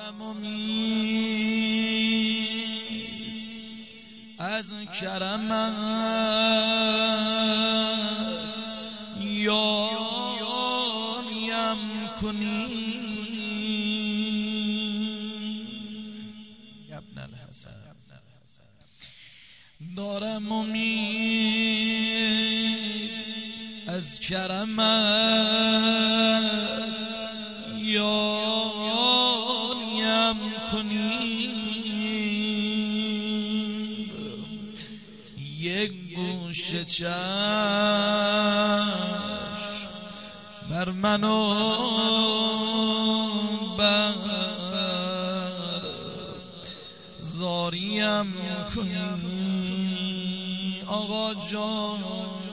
از کرمت یاریم کنی ابن الحسن. دارم امید از کرمت یاریم کنی یک گوشه چشم بر منو بر زاریم کنی آقا جان.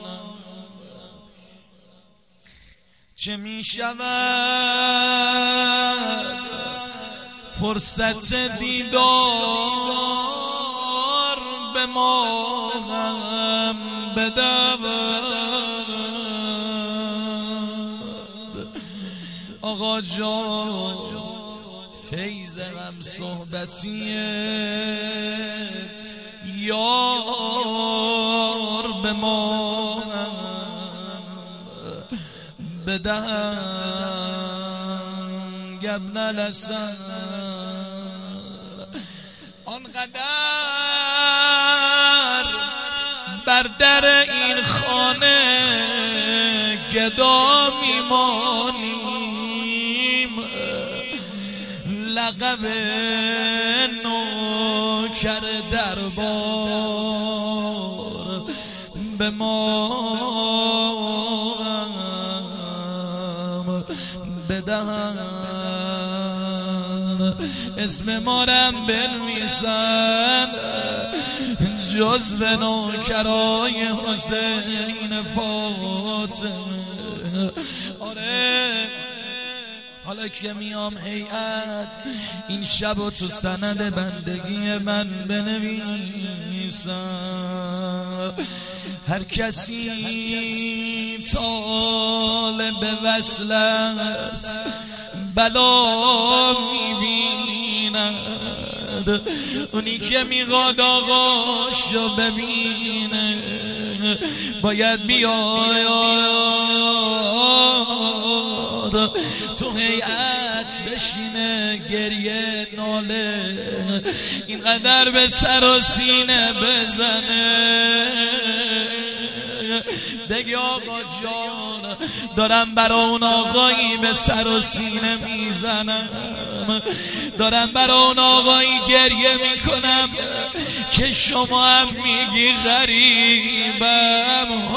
چه می شود فرصت دیدار به ما هم بدود آقا جان. فیض غم صحبتی یار به ما هم بدهن ابن الحسن. آنقدر بر در این خانه گدا میمانیم لقب نوکر دربار به ما بدهن. اسم مارم بنویسن جزو نوکرای حسین فاطمه. آره حالا که میام هیئت این شب و تو سند بندگی من بنویسم. هر کسی طالب وصل است بلا میبیند. اونی که میخواد آقاشو ببینه باید بیاد تو هیئت بشینه گریه ناله اینقدر به سر و سینه بزنه بگی آقا جان دارم برا اون آقایی به سر و سینه میزنم، دارم برا اون آقایی گریه میکنم که شما هم میگی غریبم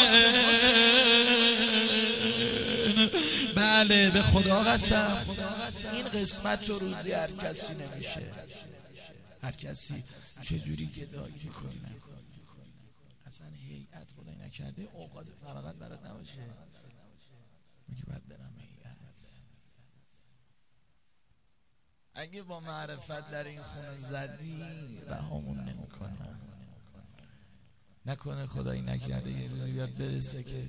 حسین. بله به خدا قسم این قسمت رو روزی هر کسی نمیشه. هر کسی چجوری گدایی میکنه. اصلا هیئت خدای نکرده اوقات فراغت برات نباشه میگه باید برم هیئت. اگه با معرفت در این خونه زدی رهامون نمیکنم. نکنه خدایی نکرده یه روزی بیاد برسه که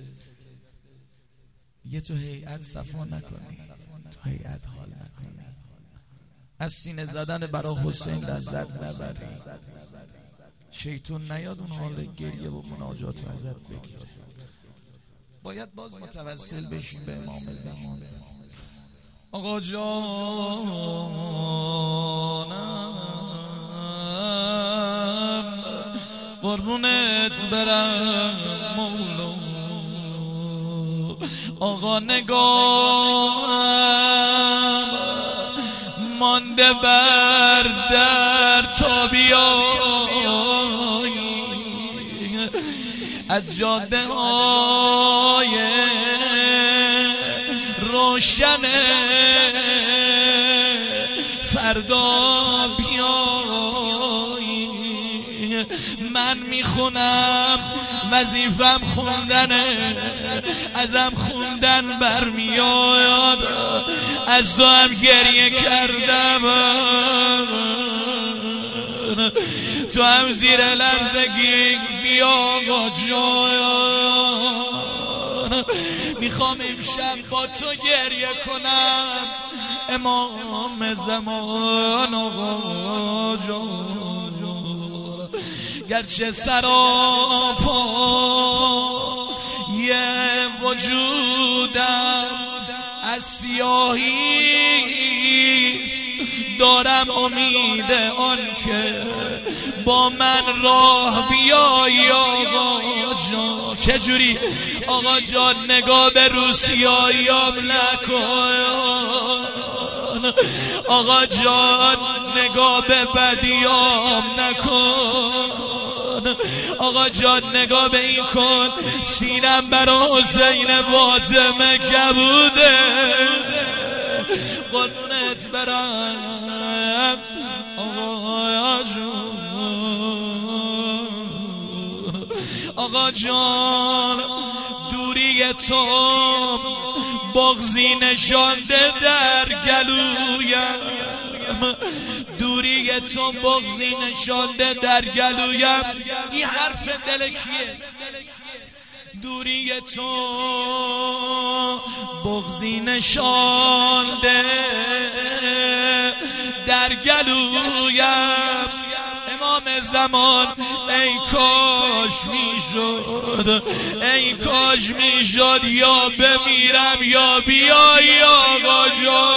دیگه تو هیئت صفا نکنی، تو هیئت حال نکنی، از سینه زدن برای حسین لذت نبری، شیطون نیاد اون حال گریه و مناجات رو ازت بگیر. باید باز متوسل بشیم به امام زمان. آقا جانم قربونت برم مولا. آقا نگاهم مانده بر در تا بیایی از جاده های روشن فردا بیایی. من میخونم وظیفم خوندنه، ازم خوندن برمیاد، از تو هم گریه کردم، تو هم زیر لب بگی بیا آقا جان. میخوام امشب با تو گریه کنم امام زمان آقا جان، گرچه سراپای وجودم از سیاهیست، دارم امید آن که با من راه بیایی آقا جان. چجوری آقا جان؟ نگاه به روسیاییام نکن آقا جان، نگاه به بدیام نکن آقا جان، نگاه به این کن، سینم برا حسین فاطمه کبوده، قربونت برم آقا جان. آقا جان، دوری تو بغضی نشانده در گلویم، دوری تو بغضی نشانده در گلویم. این حرف دل کیه؟ دوری تو بغضی نشانده در گلویم. امام زمان ای کاش میشد، ای کاش میشد یا بمیرم یا بیایی آقا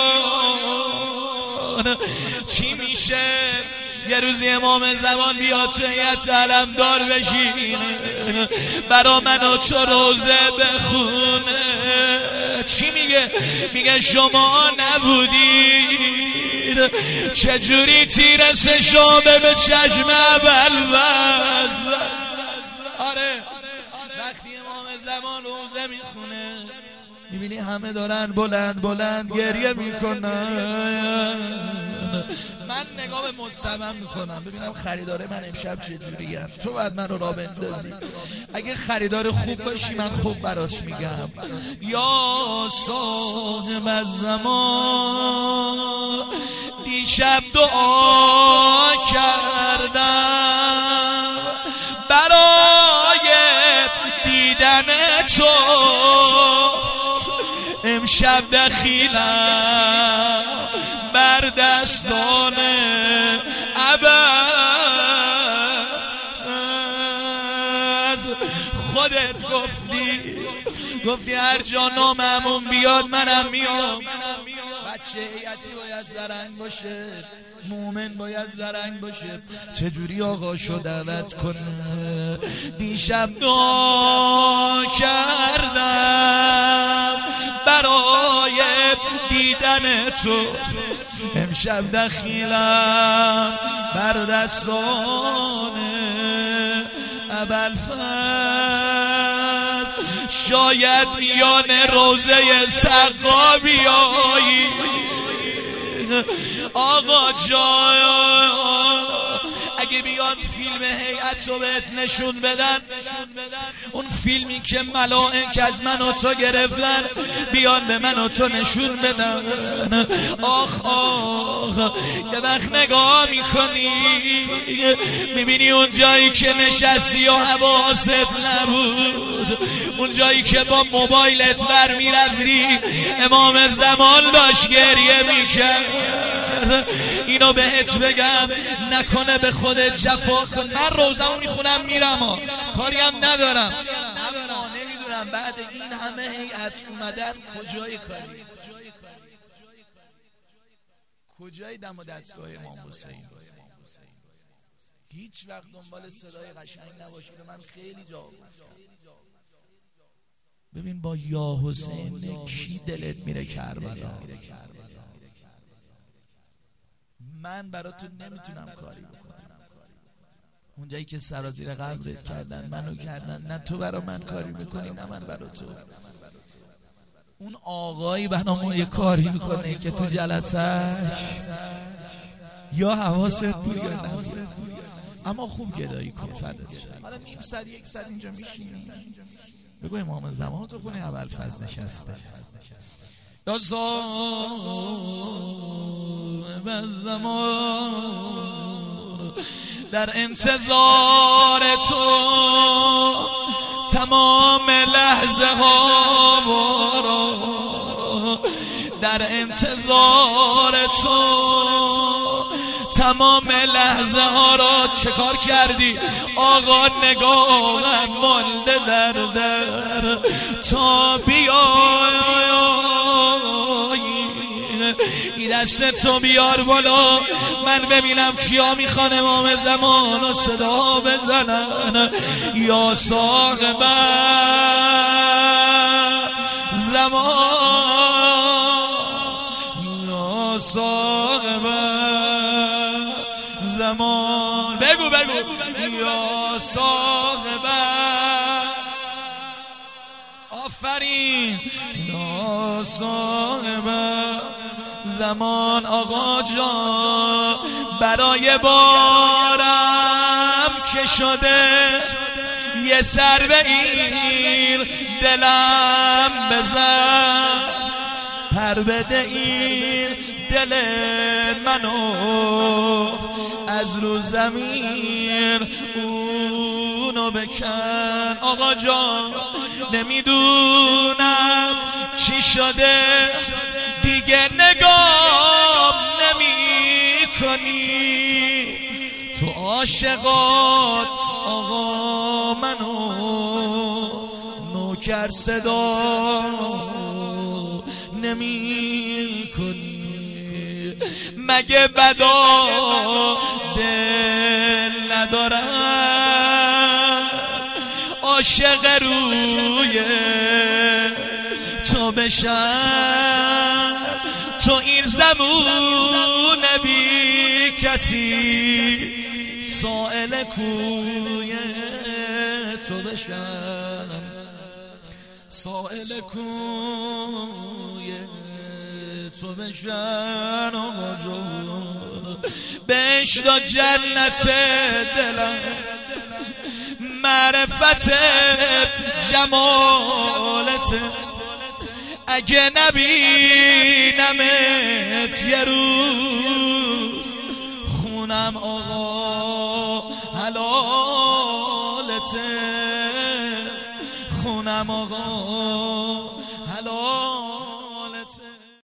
جان. چی میشه یه روزی امام زمان بیاد تو هیئت علمدار بشین، برا من و تو روزه بخونه؟ چی میگه؟ میگه شما نبودید، چجوری تیر سشامه به چشم ابوالفضل. آره، وقتی امام زمان روزه میخونه میبینی همه دارن بلند بلند گریه میکنن. من نگاه به مستمم میکنم ببینم خریداره من امشب چجوریم. تو باید من رو راه بندازی. اگه خریدار خوب باشی من خوب برات میگم. یا صاحب الزمان، دیشب دعا کردم برای دیدن تو، امشب دخیلم بر دستان عباس. خودت گفتی هر جا ناممون بیاد منم میام. بچه هیئتی باید زرنگ باشه، مومن باید زرنگ باشه. چجوری آقا شو دعوت کنه؟ دیشب دعا کردم برای دیدن تو، امشب دخیلم بر دستان ابوالفضل. شاید میان روزه سقا بیایی آقا جان. اگه بیان فیلم هیئت رو بهت نشون بدن، اون فیلمی که ملائک از من و تو گرفتن، بیان به من و تو نشون بدن. آخ آخ، یه وقت نگاه میکنی میبینی اون جایی که نشستی و حواست نبود، اون جایی که با موبایلت ور میرفتی امام زمان داشت گریه میکرد. اینو بهت بگم نکنه به خودت جفا کن. من روزمو میخونم میرم، کاری هم ندارم، اما نمیدونم بعد این همه هیئت اومدن کجای کاری، کجای دم و دستگاه امام حسین؟ هیچ وقت دنبال صدای قشنگ نباشید. من خیلی جا گفتم ببین با یا حسین کی دلت میره کربلا؟ من براتون نمیتونم کاری بکنم. اونجایی که سرازیر قبرت کردن منو کردن، نه تو برا من کاری میکنی نه من برا تو. اون آقایی برامون یه کاری میکنه که تو جلسهش یا حواست بود یا نبود، اما خوب گدایی کن فدات شم. حالا نیم ساعت یک ساعت اینجا میشینی بگو امام زمان تو خونه ابوالفضل نشسته. یا صاحب الزمان، در انتظار تو تمام لحظه ها را در انتظار تو، تمام لحظه ها را چه کار کردی آقا؟ نگاهم مانده در تا بیای، این دست تو بیار بالا من ببینم کیا میخوان امام زمان و صدا بزنن. یا صاحب زمان، یا صاحب زمان، بگو یا صاحب، آفرین، یا صاحب زمان. آقا جان برای بارم که شده یه سر به این دلم بزن، پر بده این دل منو از رو زمین اونو بکن. آقا جان نمیدونم چی شده دیگه نگام نمی کنی تو عاشقات. آقا منو نوکر صدا نمی کنی، مگه بدا دل ندارم عاشق روی تو بشم، تو این زمون بی کسی سائل کوی تو بشم، سائل کوی تو بشم. آقا جان بهشت و جنت دلم، معرفتت جمالت، اگه نبینمت یه روز خونم آقا حلالته، خونم آقا